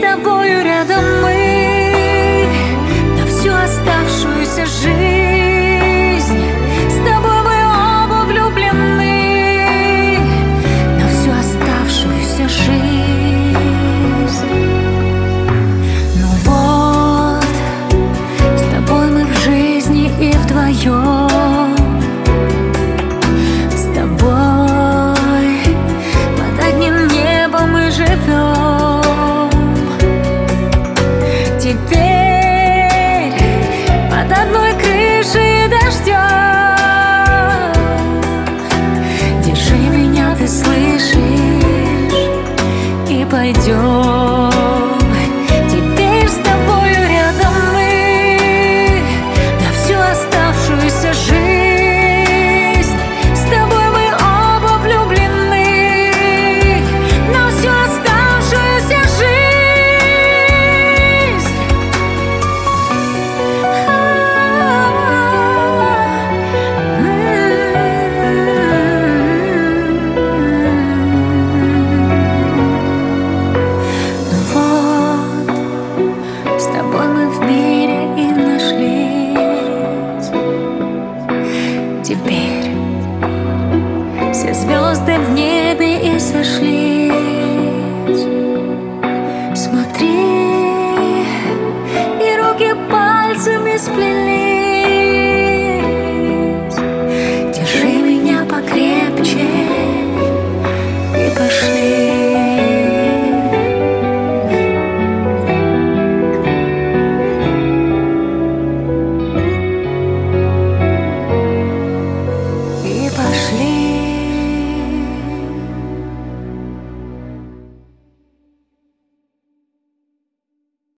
тобою рядом мы на всю оставшуюся жизнь. С тобой мы оба влюблены на всю оставшуюся жизнь. Ну вот, с тобой мы в жизни и вдвоем, с тобой под одним небом мы живем. Теперь под одной крышей и дождем. Держи меня, ты слышишь, и пойдем. Теперь с тобою рядом мы на всю оставшуюся жизнь. С тобой мы оба влюблены на всю оставшуюся жизнь. С тобой мы в мире и нашлись. Теперь все звезды в небе и сошлись. Смотри, и руки пальцами сплелись.